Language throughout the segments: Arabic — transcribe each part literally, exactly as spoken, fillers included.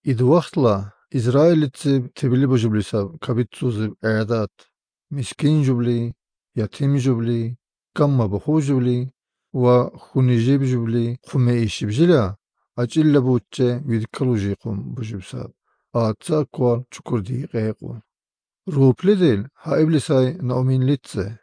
إذ وقتلا إسرائيل تسيب تبلي بجبلسا كبتسوزب إعداد مسكين جبلي يتيم جبلي كم بخو جبلي وخنجيب جبلي خميش بجلا أجل بوتشي ويدكلو جيقوم بجبسا آتسا كوال چكر دي غيقو روب لديل ها إبلساي نؤمن لتسي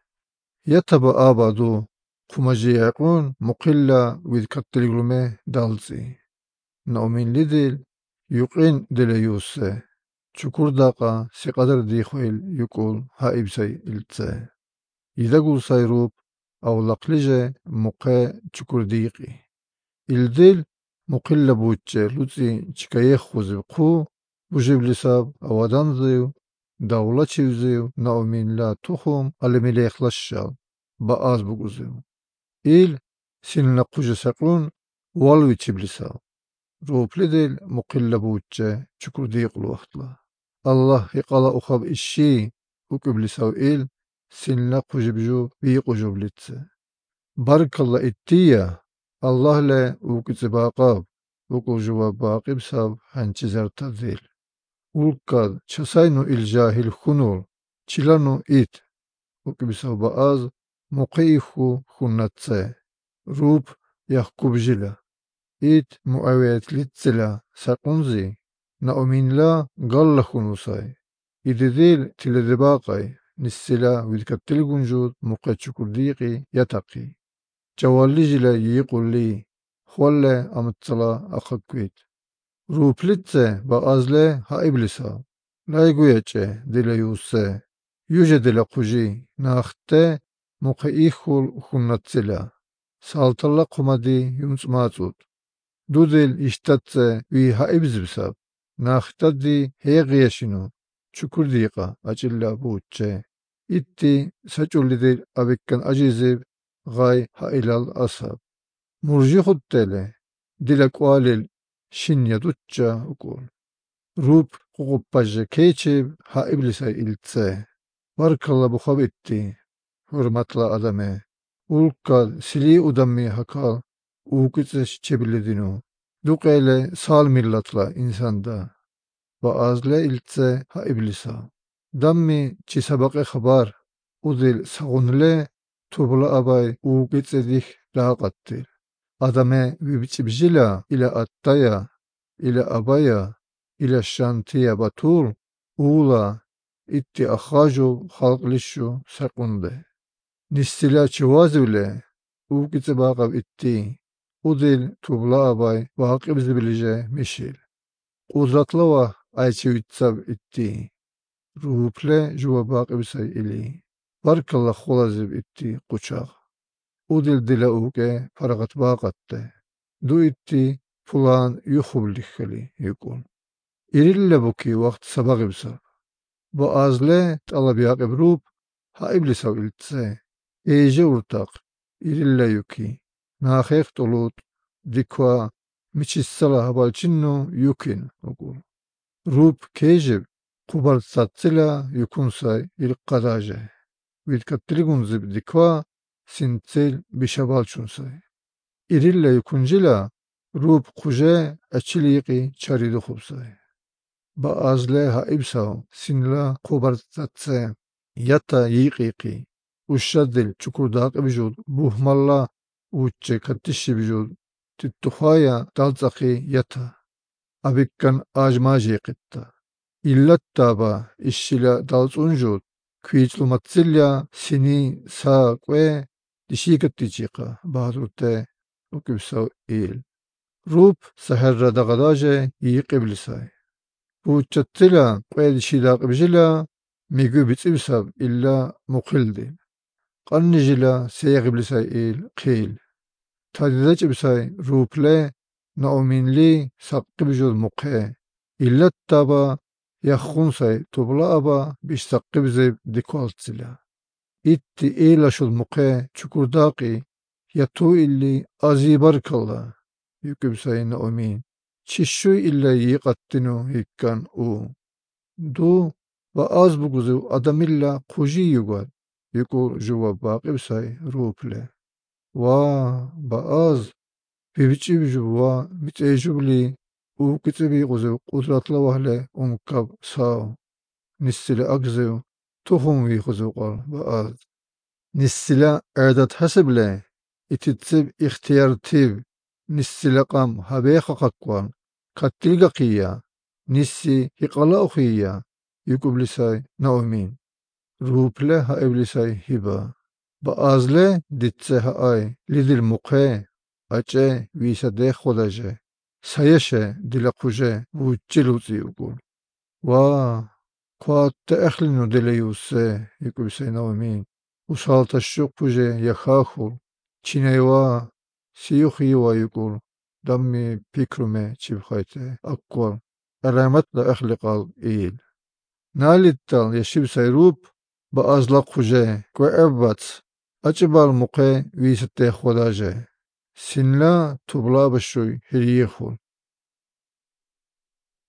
يتبا آبادو خمجي يقون مقلا ويدكتلقلمي دالزي نؤمن لديل يقين دليوسي چكر داقا سقدر دي خويل يقول ها إبساي إلتسي يدقل سايروب أو لقلجة مقا چكر ديقي إلديل مقلا بوتشي لوتي چكايخ خوزبقو بجيب لساب أودانزيو دولة چيوزيو نؤمن لا تخوم ألميليخ لشال بآز بقوزيو إل سنلا قوجة ساقون والوي چبلساب روبلدل مقلا بوتشي چكر ديق الوقتلا الله يقال أخاب إشي وكبلساو إل سنلا قوجة بجو بيقو جبلتسي بارك الله اتيا الله لا وكتباقاب وكو جواب باقي بساب هنچزر تذيل ولقاد چساينو الجاهل خنول چلانو إت وكبساو بآز مقيخو خناتسي روب يحكوب جلا إت مؤويت لتسلا ساقنزي نؤمن لا غال خنوساي إدديل تلدباقاي نسلا ويدكتل جنجود مقاتشكر ديقي يتقي جوالي جلا يقول لي خوالي أمتصلا أخكويت روبلتسي بأزلي ها إبلسا لا يقويتشي دلا يوسي يوجد دلا قجي ناخته مقايخول خناتسلا سالتلا قمدي يمسماتود دودل اشتاتسي وي ها إبزبساب ناختدي هيغيشنو شكر ديقا أجلا بوتشي إتي سجل دي أبكن أجيزيب غاي هائلال أصحاب مرجي خدتالي دلك والل شن يدوتشا أقول روب قوقباجة كيچيب ها إبليسا إلتسي بارك الله بخاب إتي حرمتلا أدمي ولقاد سلي أدمي هكال وكتش چبلدينو دوقيلي سال ملتلا إنسان دا وآزلي إلتسي ها إبليسا دمي چي سبق خبار ودل سغنلي توبلا أباي وكتش راقتل آدمه بيبجلا إلى أتايا إلى أبايا إلى الشانتيا بطول أولا إتي أخاجو خلق لشو سقنده نستلا چوازولي وكتباقب إتي ودل توبلا أباي واقب زبلجي مشيل قوزاتلوا أيچو إتساب إتي روبلي جوا باقب سي إلي بارك الله خلازب إتي قوچاق ودل دلاؤكي فرغت باقته دو إتي فلان يخبل لخلي يقول إرلا بكي وقت سباق بسا بأزلي طلب ياقب روب ها إبليساو إلتسي إيجي ورتاق إرلا يكي ناخيخ طلوت ديكوا مش السلا هبالچنو يكين أقول روب كيجب قبر ساتسلا يكون ساي القداجة ويتكتلقون زب ديكوا سنتسل بشبالچونساي إرلا يكونجلا روب قجة أچليقي چاريدو خوبساي بأزلي ها إبساو سنلا قبرتاتسي يتا يقيقي وشدل چكر داق بجود بوهمالا وچه كتش بجود تتخايا دالزاقي يتا أبكن آجماجي قتا إلا تابا إشلا دالزونجود كويتلو ماتسليا سيني ساقوي دشيكتيجيقا بادروتي وكبساو إيل روب سهر ردغداجة يقبلساي بوچتلا قيد شيداق بجلا ميقو بتسبساب إلا مقلدي قنجلا سيغبلساي إيل قيل تادداج بساي روب لي نؤمن لي سقبجو المقه إلا التابا يخونساي تبلا أبا بيش سقبزي ديكوالتسلا إتي إيلا شو المقه چكر داقي يتو إلي أزي بارك الله يكب ساين أمين چشو إلا يقتنو هيكان أو دو وآز بغزو أدم إلا قجي يقال يقول جواب باقي بساي روبله وا بآز بيبچي بجوا متأجب لي وكتبي غزو قدرات لوهله أمكب ساو نسلا أجزو تهم وي غزو قال بآز نسلا أعداد حسب له اتتسب اختيار تيب نسلا قام هبيخ ققوان كتلقى قيا نسي هقلا أخيا يقبلساي نومين روبله هايبلساي هبا بآزله دتسها آي لذي المقه أجي ويسا دي خودجي سيشه دلقوجي وجلوزي يقول وا قوات تأخلنو دليوسي يقول سي نومين وصالت الشوق بوجي يخاخو چينيوا سيوخيوا يقول دمي بيكرمي چيبخايته أقوال أرامت لأخلقال إيل نالتال يشيب سيروب بأزلق خوجي كو أبات أجبال مقي ويستي خوداجي سنلا تبلا بشوي هريخو